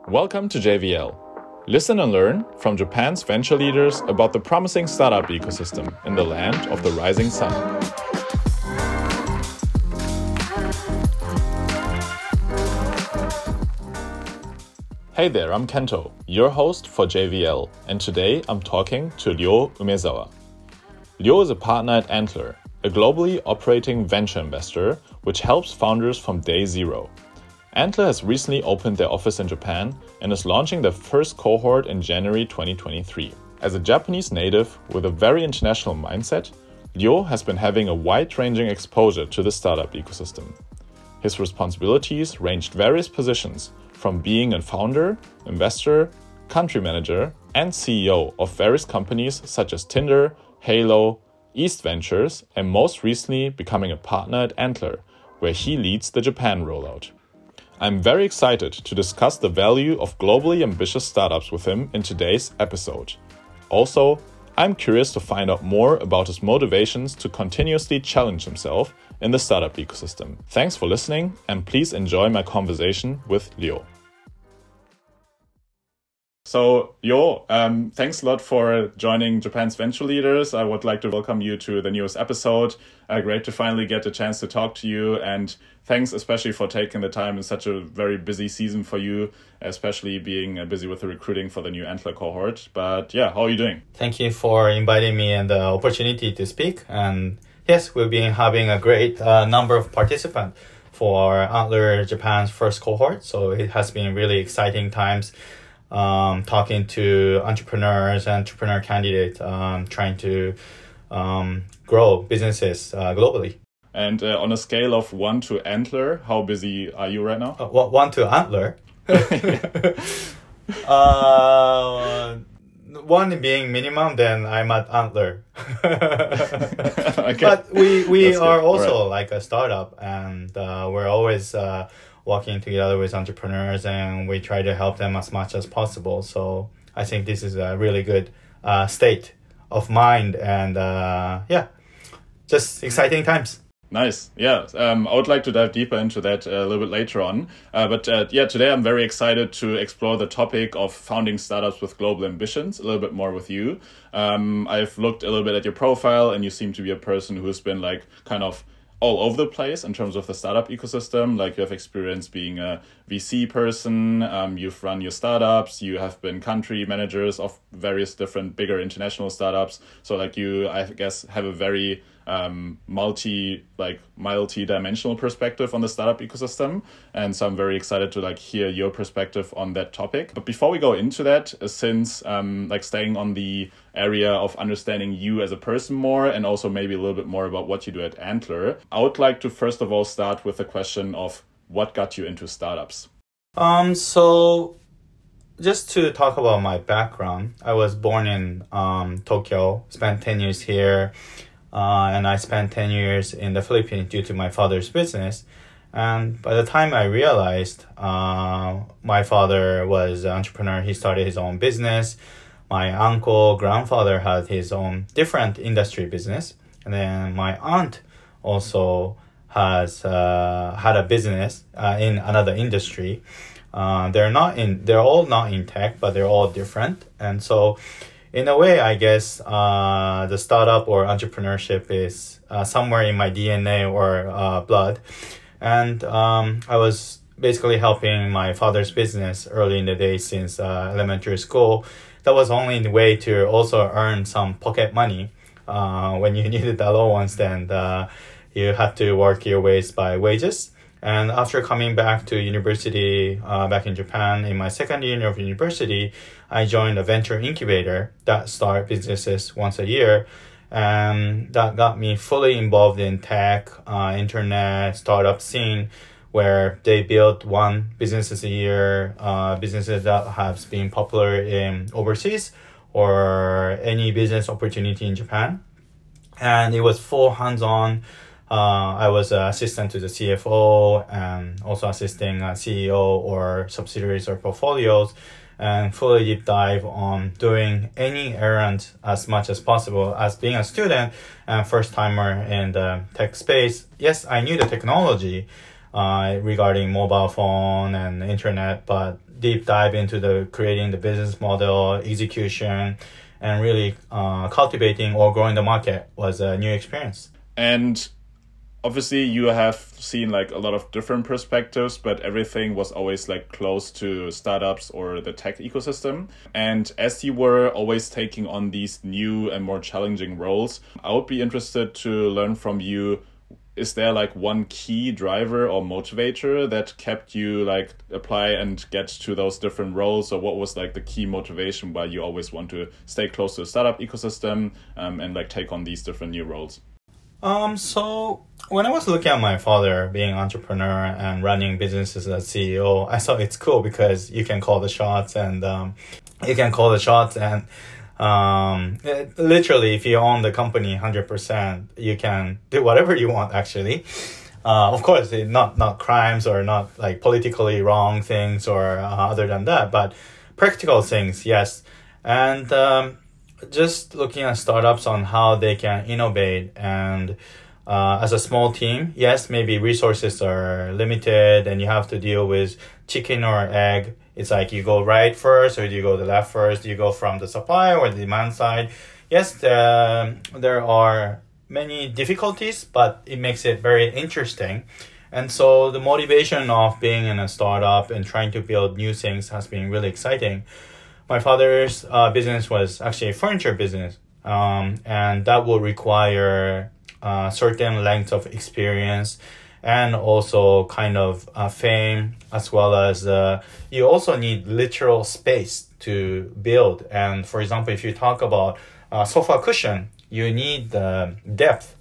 Welcome to JVL. Listen and learn from Japan's venture leaders about the promising startup ecosystem in the land of the rising sun. Hey there, I'm Kento, your host for JVL, and today I'm talking to Ryo Umezawa. Ryo is a partner at Antler, a globally operating venture investor which helps founders from day zero. Antler has recently opened their office in Japan and is launching their first cohort in January 2023. As a Japanese native with a very international mindset, Ryo has been having a wide-ranging exposure to the startup ecosystem. His responsibilities ranged various positions, from being a founder, investor, country manager, and CEO of various companies such as Tinder, Halo, East Ventures, and most recently becoming a partner at Antler, where he leads the Japan rollout. I'm very excited to discuss the value of globally ambitious startups with him in today's episode. Also, I'm curious to find out more about his motivations to continuously challenge himself in the startup ecosystem. Thanks for listening, and please enjoy my conversation with Ryo. So, Ryo, thanks a lot for joining Japan's Venture Leaders. I would like to welcome you to the newest episode. Great to finally get a chance to talk to you, and thanks especially for taking the time in such a very busy season for you, especially being busy with the recruiting for the new Antler cohort. But yeah, how are you doing? Thank you for inviting me and the opportunity to speak. And yes, we've been having a great number of participants for Antler Japan's first cohort. So it has been really exciting times. Talking to entrepreneurs, entrepreneur candidates, trying to grow businesses globally. And on a scale of 1 to Antler, how busy are you right now? 1 to Antler? 1 being minimum, then I'm at Antler. Okay. But we That's are good. also Right. like a startup, and we're always working together with entrepreneurs, and we try to help them as much as possible. So I think this is a really good state of mind, and just exciting times. Nice. Yeah. I would like to dive deeper into that a little bit later on. But today I'm very excited to explore the topic of founding startups with global ambitions a little bit more with you. I've looked a little bit at your profile, and you seem to be a person who's been like kind of all over the place in terms of the startup ecosystem. Like, you have experience being a VC person, you've run your startups, you have been country managers of various different bigger international startups. So like you, I guess, have a very multi-dimensional perspective on the startup ecosystem. And so I'm very excited to hear your perspective on that topic. But before we go into that, since staying on the area of understanding you as a person more, and also maybe a little bit more about what you do at Antler, I would like to first of all start with the question of what got you into startups? So just to talk about my background, I was born in Tokyo, spent 10 years here, and I spent 10 years in the Philippines due to my father's business. And by the time I realized my father was an entrepreneur, he started his own business. My uncle, grandfather had his own different industry business. And then my aunt also has had a business in another industry. They're all not in tech, but they're all different. And so in a way, I guess the startup or entrepreneurship is somewhere in my DNA or blood. And I was basically helping my father's business early in the days since elementary school. That was only the way to also earn some pocket money. When you needed the allowance, then you had to work your ways by wages. And after coming back to university back in Japan, in my second year of university, I joined a venture incubator that started businesses once a year. And that got me fully involved in tech, internet, startup scene, where they built one businesses a year, businesses that have been popular in overseas or any business opportunity in Japan. And it was full hands-on. I was an assistant to the CFO and also assisting a CEO or subsidiaries or portfolios, and fully deep dive on doing any errand as much as possible. As being a student and first timer in the tech space, yes, I knew the technology regarding mobile phone and internet, but deep dive into the creating the business model, execution, and really cultivating or growing the market was a new experience. And obviously you have seen like a lot of different perspectives, but everything was always like close to startups or the tech ecosystem. And as you were always taking on these new and more challenging roles, I would be interested to learn from you, is there like one key driver or motivator that kept you like apply and get to those different roles? Or what was like the key motivation why you always want to stay close to the startup ecosystem and like take on these different new roles? So when I was looking at my father being an entrepreneur and running businesses as CEO, I thought it's cool because you can call the shots and literally if you own the company 100%, you can do whatever you want actually. Of course, not crimes or not like politically wrong things or other than that, but practical things, yes. And just looking at startups on how they can innovate and as a small team, yes, maybe resources are limited and you have to deal with chicken or egg. It's like you go right first or do you go the left first? Do you go from the supply or the demand side? Yes, there are many difficulties, but it makes it very interesting. And so the motivation of being in a startup and trying to build new things has been really exciting. My father's business was actually a furniture business, and that will require a certain length of experience and also kind of fame, as well as you also need literal space to build. And for example, if you talk about sofa cushion, you need the depth,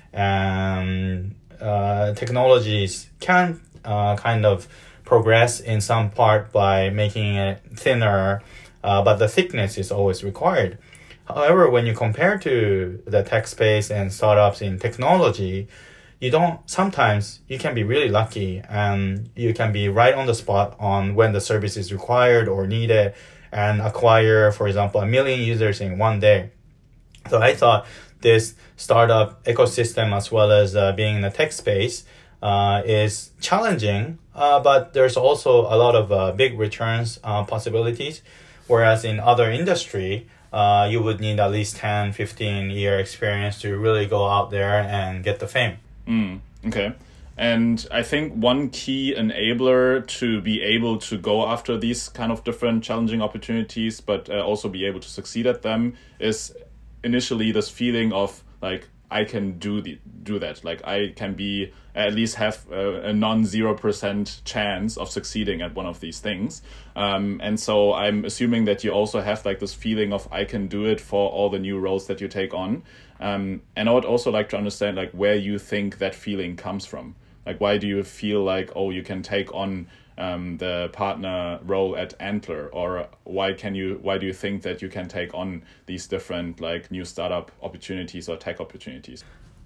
and technologies can kind of progress in some part by making it thinner, but the thickness is always required. However, when you compare to the tech space and startups in technology, sometimes you can be really lucky and you can be right on the spot on when the service is required or needed and acquire, for example, 1 million users in one day. So I thought this startup ecosystem as well as being in the tech space is challenging, but there's also a lot of big returns possibilities. Whereas in other industry, you would need at least 10, 15-year experience to really go out there and get the fame. Okay. And I think one key enabler to be able to go after these kind of different challenging opportunities, but also be able to succeed at them, is initially this feeling of like, I can do that. Like I can be at least have a non-0% chance of succeeding at one of these things. And so I'm assuming that you also have like this feeling of I can do it for all the new roles that you take on. And I would also like to understand like where you think that feeling comes from. Like why do you feel like, oh, you can take on the partner role at Antler, or why do you think that you can take on these different like new startup opportunities or tech opportunities?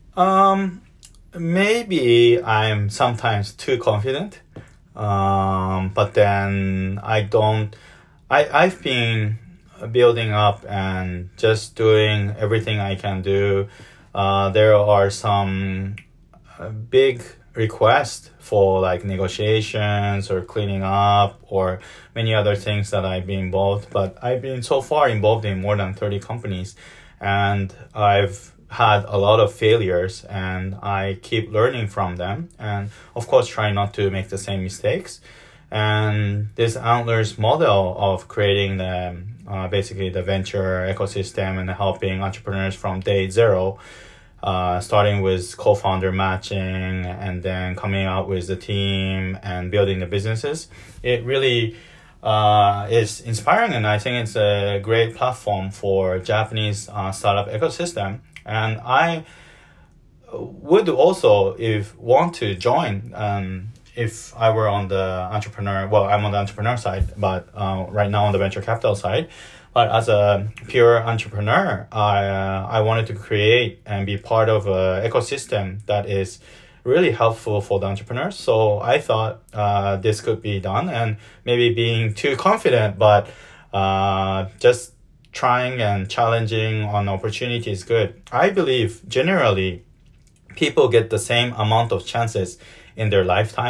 Maybe I'm sometimes too confident, but then I've been building up and just doing everything I can do. There are some big requests for like negotiations or cleaning up or many other things that I've been involved, but I've been so far involved in more than 30 companies and I've had a lot of failures and I keep learning from them and of course try not to make the same mistakes. And this Antler's model of creating basically the venture ecosystem and helping entrepreneurs from day zero, starting with co-founder matching and then coming out with the team and building the businesses. It really is inspiring, and I think it's a great platform for Japanese startup ecosystem. And I would also want to join if I were on the entrepreneur. Well, I'm on the entrepreneur side, but right now on the venture capital side. But as a pure entrepreneur, I wanted to create and be part of an ecosystem that is really helpful for the entrepreneurs. So I thought this could be done, and maybe being too confident, but just trying and challenging on opportunity is good. I believe generally people get the same amount of chances in their lifetime.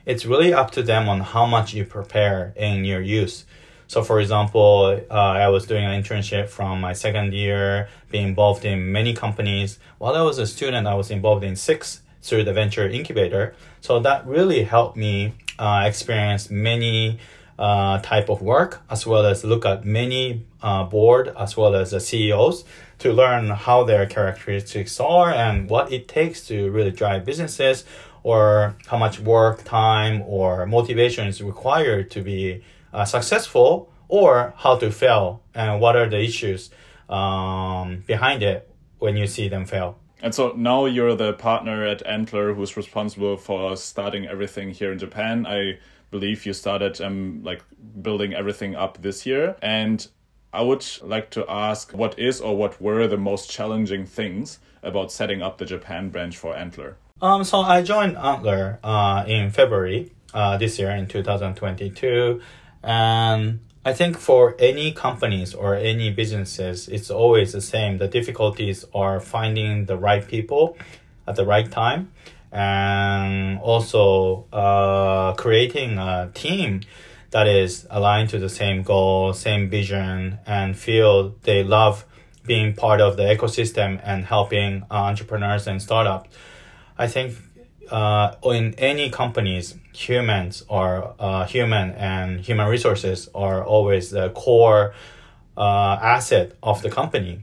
it's really up to them on how much you prepare in your use. So for example, I was doing an internship from my second year, being involved in many companies. While I was a student, I was involved in 6 through the venture incubator. So that really helped me experience many type of work, as well as look at many board, as well as the CEOs, to learn how their characteristics are and what it takes to really drive businesses, or how much work, time, or motivation is required to be successful, or how to fail, and what are the issues behind it when you see them fail. And so now you're the partner at Antler who's responsible for starting everything here in Japan. I believe you started building everything up this year. And I would like to ask, what is or what were the most challenging things about setting up the Japan branch for Antler? So I joined Antler in February this year in 2022. And I think for any companies or any businesses, it's always the same. The difficulties are finding the right people at the right time, and also creating a team that is aligned to the same goal, same vision, and feel they love being part of the ecosystem and helping entrepreneurs and startups. I think in any companies, humans are human and human resources are always the core asset of the company,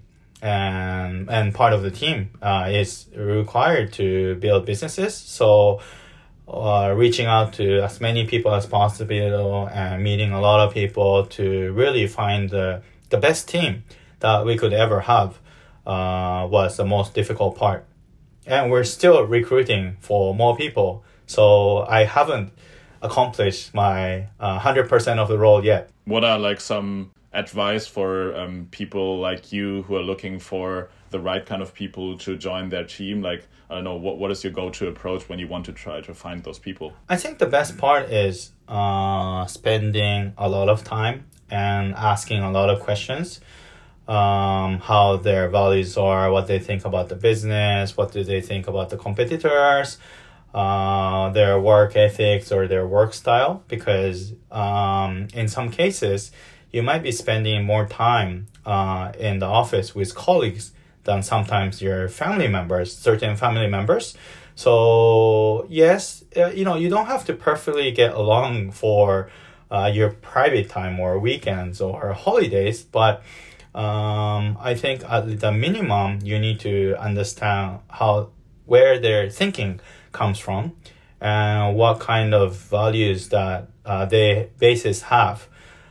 and part of the team is required to build businesses. So reaching out to as many people as possible and meeting a lot of people to really find the best team that we could ever have was the most difficult part. And we're still recruiting for more people. So I haven't accomplished my 100% of the role yet. What are some advice for people like you who are looking for the right kind of people to join their team? I don't know, what is your go-to approach when you want to try to find those people? I think the best part is spending a lot of time and asking a lot of questions. How their values are, what they think about the business, what do they think about the competitors, their work ethics or their work style. Because in some cases, you might be spending more time in the office with colleagues than sometimes your family members, certain family members. So yes, you don't have to perfectly get along for your private time or weekends or holidays, but I think at the minimum, you need to understand where their thinking comes from and what kind of values that they bases have,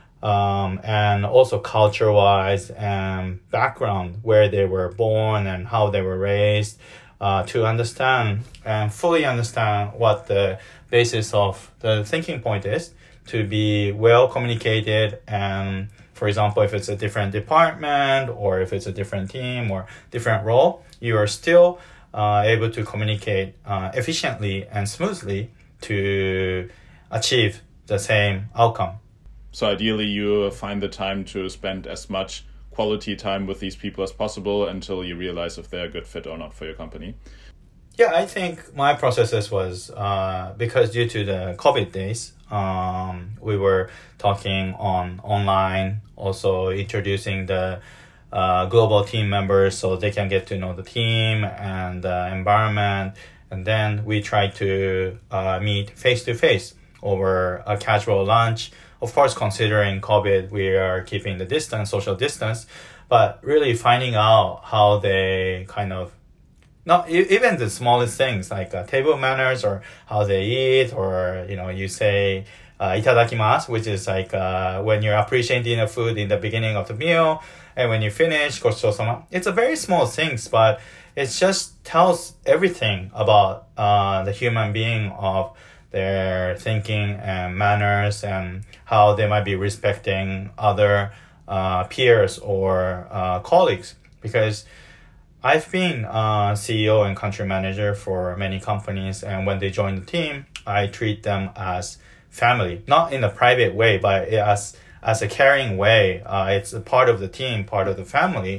and also culture-wise and background, where they were born and how they were raised, to understand and fully understand what the basis of the thinking point is, to be well communicated. And for example, if it's a different department or if it's a different team or different role, you are still able to communicate efficiently and smoothly to achieve the same outcome. So ideally, you find the time to spend as much quality time with these people as possible until you realize if they're a good fit or not for your company. Yeah, I think my processes was because due to the COVID days, we were talking online, also introducing the global team members so they can get to know the team and the environment. And then we try to meet face-to-face over a casual lunch. Of course, considering COVID, we are keeping the distance, social distance, but really finding out how they kind of, not even the smallest things like table manners or how they eat, or you say itadakimasu, which is when you're appreciating the food in the beginning of the meal, and when you finish gochou-sama. It's a very small things, but it just tells everything about the human being, of their thinking and manners, and how they might be respecting other peers or colleagues. Because I've been CEO and country manager for many companies, and when they join the team, I treat them as family, not in a private way, but as a caring way. It's a part of the team, part of the family,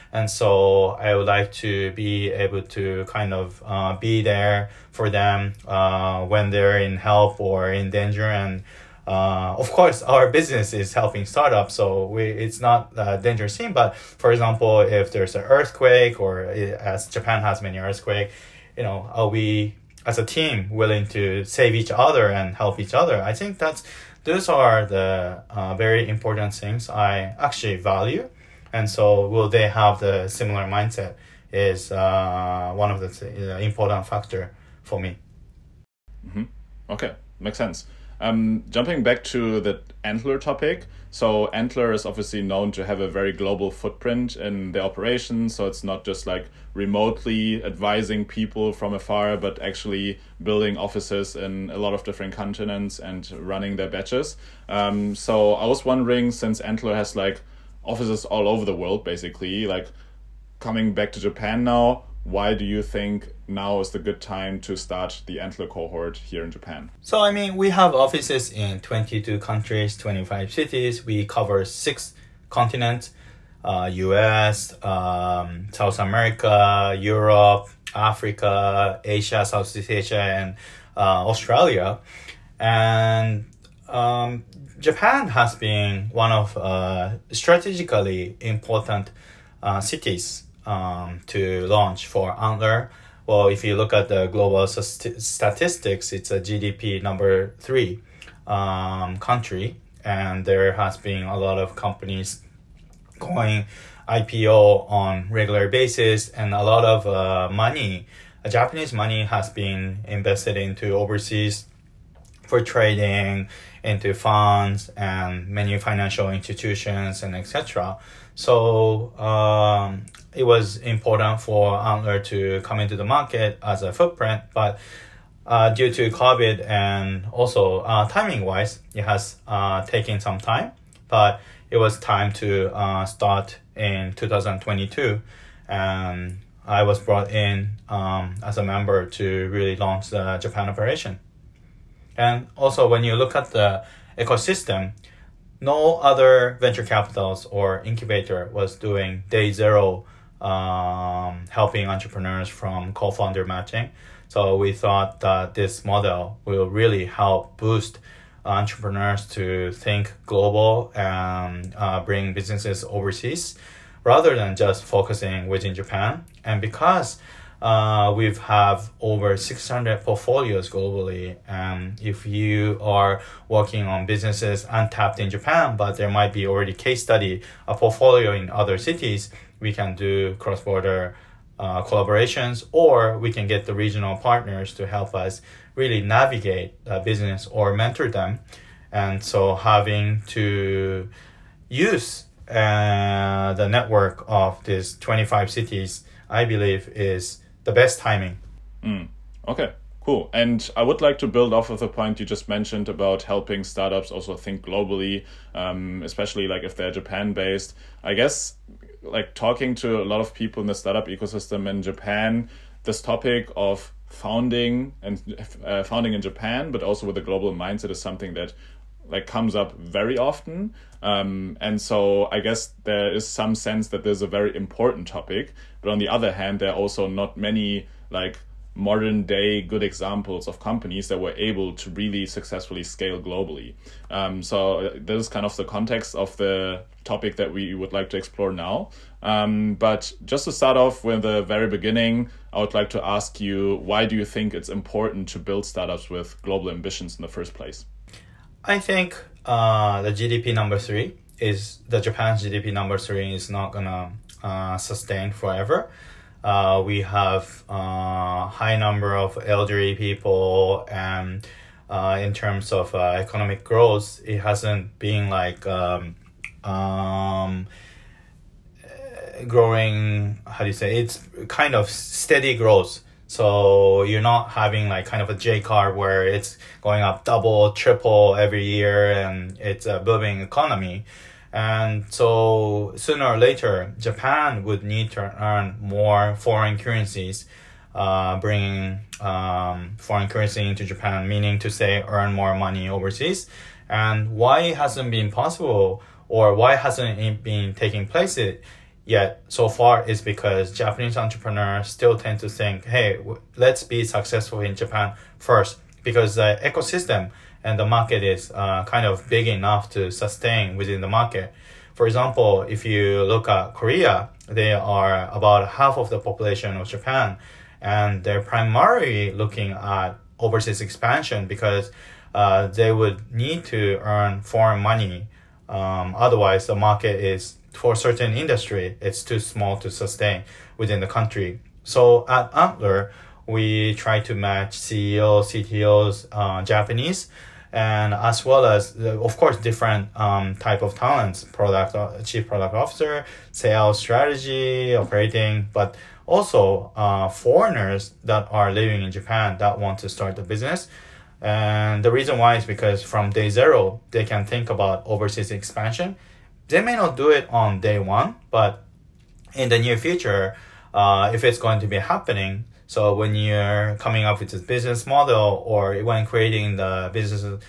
And so I would like to be able to kind of be there for them when they're in help or in danger. And of course, our business is helping startups, so it's not a dangerous thing. But for example, if there's an earthquake, or as Japan has many earthquakes, are we as a team willing to save each other and help each other? I think those are the very important things I actually value. And so will they have the similar mindset is one of the important factor for me. Mm-hmm. Okay, makes sense. Jumping back to the Antler topic, so Antler is obviously known to have a very global footprint in the operations, so it's not just like remotely advising people from afar, but actually building offices in a lot of different continents and running their batches. So I was wondering, since Antler has like offices all over the world, basically, like coming back to Japan now, why do you think now is the good time to start the Antler cohort here in Japan? So, I mean, we have offices in 22 countries, 25 cities. We cover 6 continents, US, South America, Europe, Africa, Asia, Southeast Asia, and Australia. And Japan has been one of strategically important cities to launch for Antler. Well, if you look at the global statistics, it's a GDP number 3 country, and there has been a lot of companies going IPO on regular basis, and a lot of money, Japanese money, has been invested into overseas for trading, into funds and many financial institutions and etc. So it was important for Antler to come into the market as a footprint, but due to COVID and also timing-wise, it has taken some time. But it was time to start in 2022, and I was brought in as a member to really launch the Japan operation. And also, when you look at the ecosystem, no other venture capitals or incubator was doing day zero, helping entrepreneurs from co-founder matching. So we thought that this model will really help boost entrepreneurs to think global and bring businesses overseas rather than just focusing within Japan. And because we've have over 600 portfolios globally, and if you are working on businesses untapped in Japan, but there might be already case study, a portfolio in other cities, we can do cross-border collaborations, or we can get the regional partners to help us really navigate the business or mentor them. And so having to use the network of these 25 cities, I believe, is the best timing. Okay, cool. And I would like to build off of the point you just mentioned about helping startups also think globally, especially like if they're Japan-based. I guess like talking to a lot of people in the startup ecosystem in Japan, this topic of founding in Japan, but also with a global mindset, is something that like comes up very often. And so I guess there is some sense that there's a very important topic, but on the other hand, there are also not many like modern day good examples of companies that were able to really successfully scale globally. So this is kind of the context of the topic that we would like to explore now. But just to start off with the very beginning, I would like to ask you, why do you think it's important to build startups with global ambitions in the first place? I think the GDP number 3 is the Japan's GDP number 3 is not gonna sustain forever. We have high number of elderly people, and in terms of economic growth, it hasn't been like growing. How do you say? It's kind of steady growth. So you're not having like kind of a J curve where it's going up double, triple every year, and it's a booming economy. And so sooner or later, Japan would need to earn more foreign currencies, bringing foreign currency into Japan, meaning to say earn more money overseas. And why it hasn't been possible, or why hasn't it been taking place yet so far is because Japanese entrepreneurs still tend to think, hey, let's be successful in Japan first, because the ecosystem and the market is kind of big enough to sustain within the market. For example, if you look at Korea, they are about half of the population of Japan, and they're primarily looking at overseas expansion because they would need to earn foreign money. Otherwise, the market is, for a certain industry, it's too small to sustain within the country. So at Antler, we try to match CEOs, CTOs, Japanese, and as well as, of course, different type of talents, chief product officer, sales strategy, operating, but also foreigners that are living in Japan that want to start a business. And the reason why is because from day zero, they can think about overseas expansion. They may not do it on day one, but in the near future, if it's going to be happening, so when you're coming up with this business model or when creating the business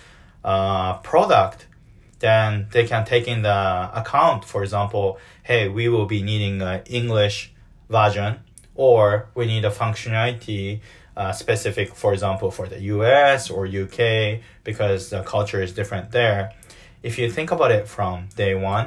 product, then they can take in the account, for example, hey, we will be needing an English version, or we need a functionality specific, for example, for the US or UK, because the culture is different there. If you think about it from day one,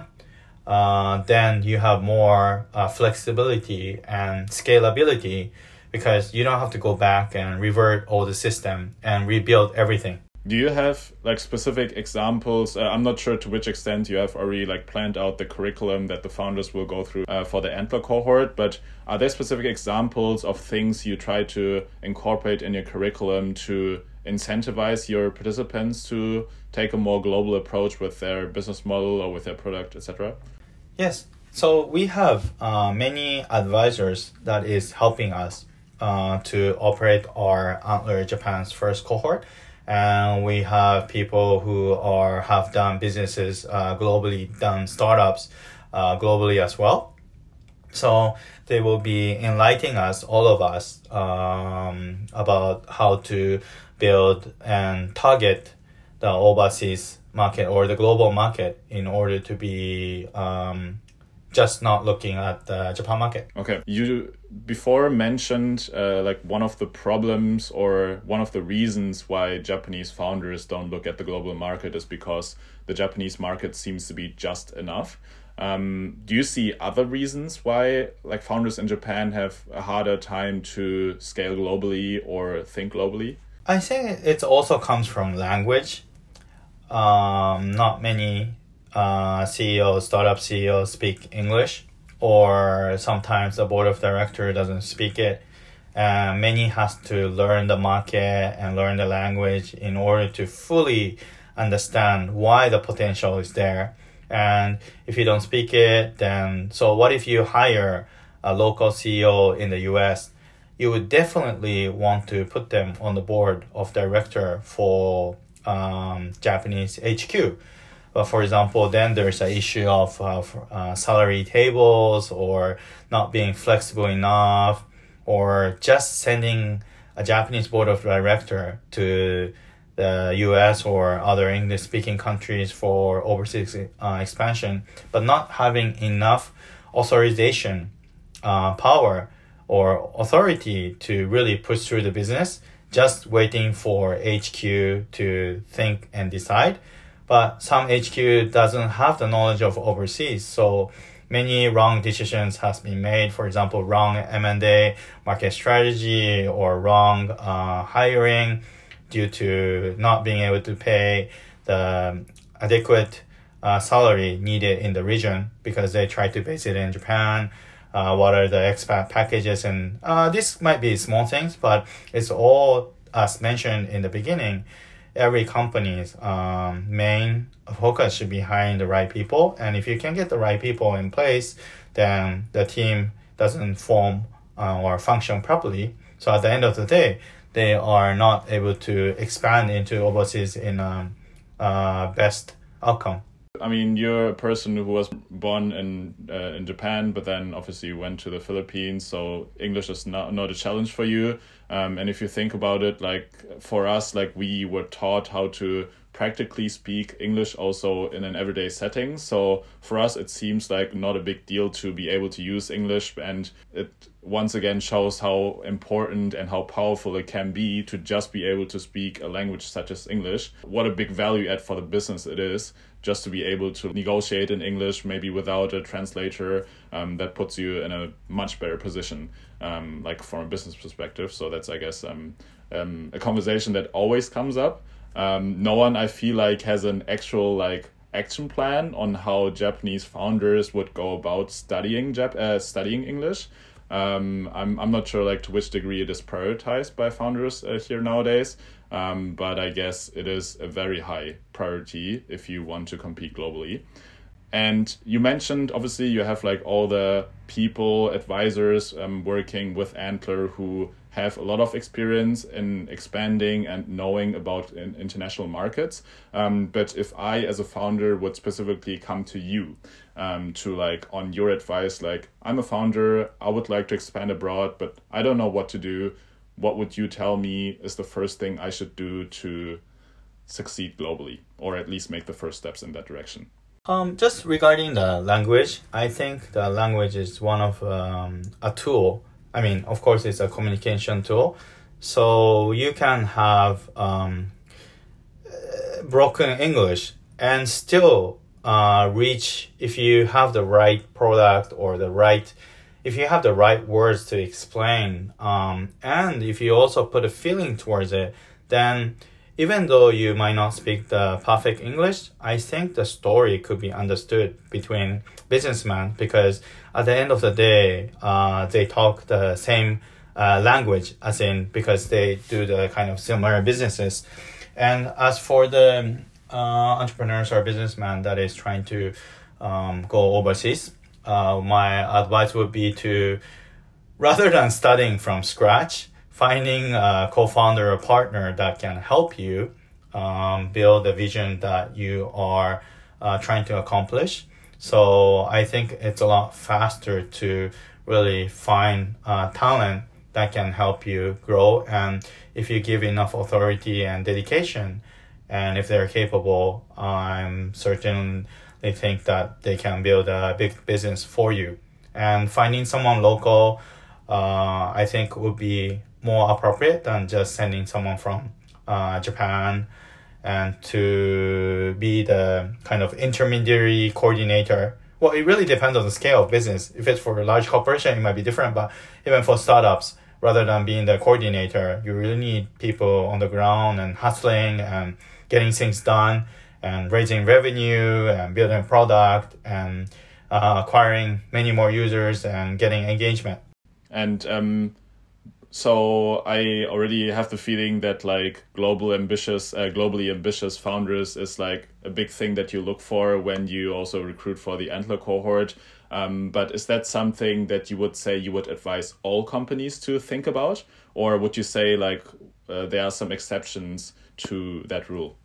then you have more flexibility and scalability, because you don't have to go back and revert all the system and rebuild everything. Do you have like specific examples? I'm not sure to which extent you have already like planned out the curriculum that the founders will go through for the Antler cohort, but are there specific examples of things you try to incorporate in your curriculum to incentivize your participants to take a more global approach with their business model or with their product, etc.? Yes. So we have many advisors that is helping us to operate our Antler Japan's first cohort. And we have people who have done businesses globally, done startups globally as well. So they will be enlightening us, all of us, about how to build and target the overseas market or the global market in order to be just not looking at the Japan market. Okay. You before mentioned like one of the problems or one of the reasons why Japanese founders don't look at the global market is because the Japanese market seems to be just enough. Do you see other reasons why like founders in Japan have a harder time to scale globally or think globally? I think it also comes from language. Not many startup CEOs speak English, or sometimes the board of directors doesn't speak it. Many has to learn the market and learn the language in order to fully understand why the potential is there. And if you don't speak it, then so what if you hire a local CEO in the US? You would definitely want to put them on the board of director for Japanese HQ. But for example, then there's an issue of salary tables or not being flexible enough, or just sending a Japanese board of director to the US or other English-speaking countries for overseas expansion, but not having enough authorization power or authority to really push through the business, just waiting for HQ to think and decide. But some HQ doesn't have the knowledge of overseas, so many wrong decisions has been made. For example, wrong M&A market strategy or wrong hiring due to not being able to pay the adequate salary needed in the region because they try to base it in Japan. What are the expat packages? And this might be small things, but it's all, as mentioned in the beginning, every company's main focus should be hiring the right people. And if you can get the right people in place, then the team doesn't form or function properly. So at the end of the day, they are not able to expand into overseas in best outcome. I mean, you're a person who was born in Japan, but then obviously you went to the Philippines, so English is not a challenge for you. And if you think about it, like for us, like we were taught how to practically speak English also in an everyday setting. So for us, it seems like not a big deal to be able to use English, and it once again shows how important and how powerful it can be to just be able to speak a language such as English. What a big value add for the business it is just to be able to negotiate in English, maybe without a translator. That puts you in a much better position, like from a business perspective. So that's, I guess, a conversation that always comes up. No one, I feel like, has an actual like action plan on how Japanese founders would go about studying English. I'm not sure like to which degree it is prioritized by founders here nowadays, but I guess it is a very high priority if you want to compete globally. And you mentioned, obviously, you have like all the people, advisors working with Antler who have a lot of experience in expanding and knowing about international markets. But if I, as a founder, would specifically come to you to like on your advice, like I'm a founder, I would like to expand abroad, but I don't know what to do. What would you tell me is the first thing I should do to succeed globally, or at least make the first steps in that direction? Just regarding the language, I think the language is one of a tool. I mean, of course, it's a communication tool. So you can have broken English and still reach, if you have the right product or if you have the right words to explain, and if you also put a feeling towards it, then even though you might not speak the perfect English, I think the story could be understood between businessmen, because at the end of the day, they talk the same language, as in because they do the kind of similar businesses. And as for the entrepreneurs or businessmen that is trying to go overseas, my advice would be to, rather than studying from scratch, finding a co-founder or partner that can help you build the vision that you are trying to accomplish. So I think it's a lot faster to really find talent that can help you grow. And if you give enough authority and dedication, and if they're capable, I'm certainly think that they can build a big business for you. And finding someone local, I think would be more appropriate than just sending someone from Japan and to be the kind of intermediary coordinator. Well, it really depends on the scale of business. If it's for a large corporation, it might be different, but even for startups, rather than being the coordinator, you really need people on the ground and hustling and getting things done and raising revenue and building a product and acquiring many more users and getting engagement. And so I already have the feeling that like globally ambitious founders is like a big thing that you look for when you also recruit for the Antler cohort. But is that something that you would say you would advise all companies to think about? Or would you say like there are some exceptions to that rule?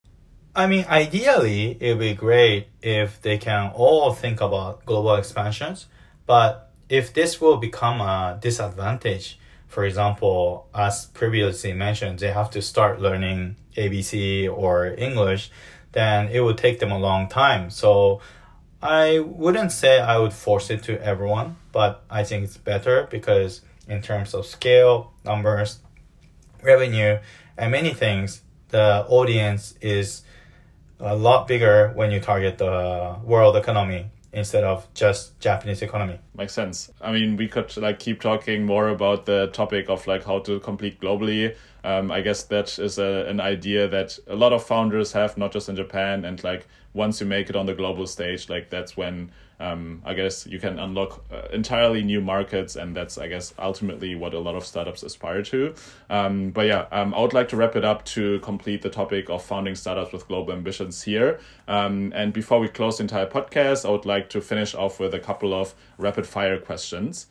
I mean, ideally, it would be great if they can all think about global expansions. But if this will become a disadvantage, for example, as previously mentioned, they have to start learning ABC or English, then it would take them a long time. So I wouldn't say I would force it to everyone, but I think it's better because in terms of scale, numbers, revenue, and many things, the audience is a lot bigger when you target the world economy instead of just Japanese economy. Makes sense. I mean, we could like keep talking more about the topic of like how to compete globally. I guess that is an idea that a lot of founders have, not just in Japan. And like once you make it on the global stage, like that's when I guess you can unlock entirely new markets, and that's, I guess, ultimately what a lot of startups aspire to. But yeah, I would like to wrap it up to complete the topic of founding startups with global ambitions here. And before we close the entire podcast, I would like to finish off with a couple of rapid fire questions.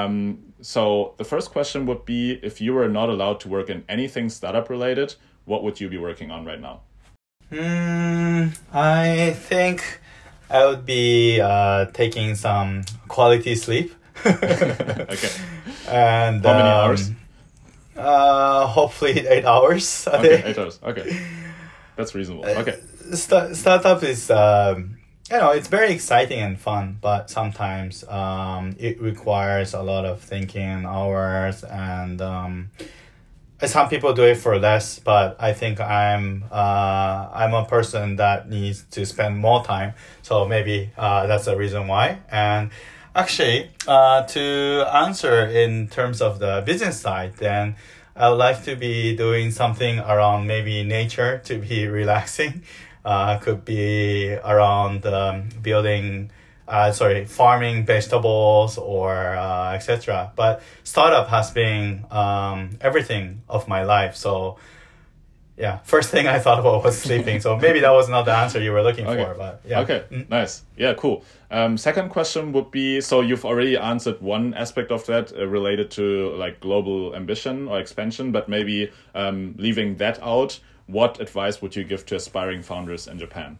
So the first question would be, if you were not allowed to work in anything startup related, what would you be working on right now? I think I would be taking some quality sleep. Okay. And how many hours? Hopefully 8 hours a Okay, day. 8 hours. Okay. That's reasonable. Okay. Startup is, it's very exciting and fun, but sometimes it requires a lot of thinking hours, and some people do it for less. But I think I'm a person that needs to spend more time, so maybe that's the reason why. And actually, to answer in terms of the business side, then I would like to be doing something around maybe nature to be relaxing. Could be around farming vegetables or etc. But startup has been everything of my life. So yeah, first thing I thought about was sleeping. So maybe that was not the answer you were looking for, but yeah. Okay, nice. Yeah, cool. Second question would be, so you've already answered one aspect of that related to like global ambition or expansion, but maybe leaving that out, what advice would you give to aspiring founders in Japan?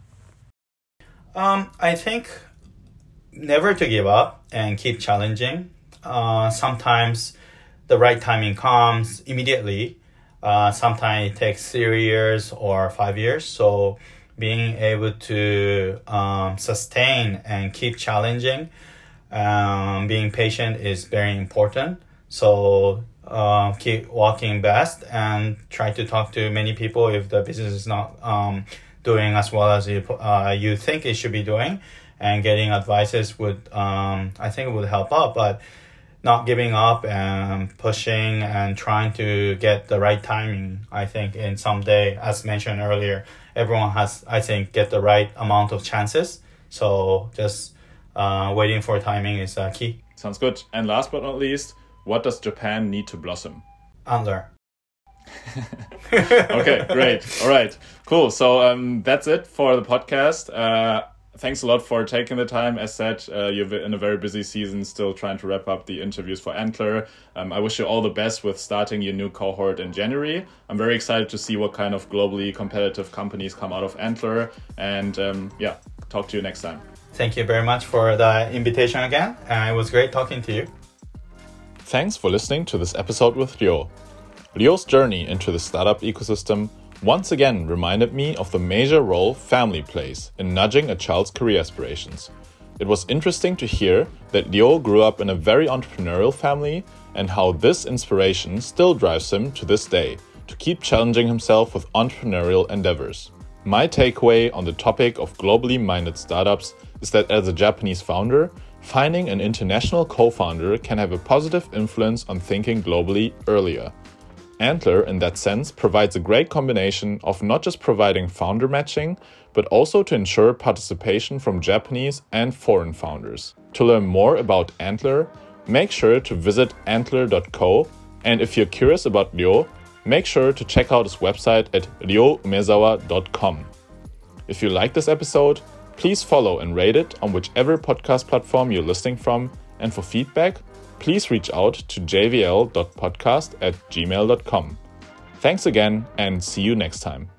I think never to give up and keep challenging. Sometimes the right timing comes immediately. Sometimes it takes 3 years or 5 years. So being able to sustain and keep challenging, being patient is very important. So keep walking best and try to talk to many people if the business is not doing as well as you think it should be doing, and getting advices would I think it would help out. But not giving up and pushing and trying to get the right timing. I think in someday, as mentioned earlier, everyone has, I think, get the right amount of chances. So just waiting for timing is key. Sounds good. And last but not least, what does Japan need to blossom? Antler. Okay, great. All right, cool. So that's it for the podcast. Thanks a lot for taking the time. As said, you're in a very busy season, still trying to wrap up the interviews for Antler. I wish you all the best with starting your new cohort in January. I'm very excited to see what kind of globally competitive companies come out of Antler. And talk to you next time. Thank you very much for the invitation again. It was great talking to you. Thanks for listening to this episode with Ryo. Ryo's journey into the startup ecosystem once again reminded me of the major role family plays in nudging a child's career aspirations. It was interesting to hear that Ryo grew up in a very entrepreneurial family and how this inspiration still drives him to this day to keep challenging himself with entrepreneurial endeavors. My takeaway on the topic of globally minded startups is that as a Japanese founder, finding an international co-founder can have a positive influence on thinking globally earlier. Antler, in that sense, provides a great combination of not just providing founder matching, but also to ensure participation from Japanese and foreign founders. To learn more about Antler, make sure to visit antler.co, and if you're curious about Ryo, make sure to check out his website at ryoumezawa.com. If you like this episode, please follow and rate it on whichever podcast platform you're listening from, and for feedback, please reach out to jvl.podcast@gmail.com. Thanks again and see you next time.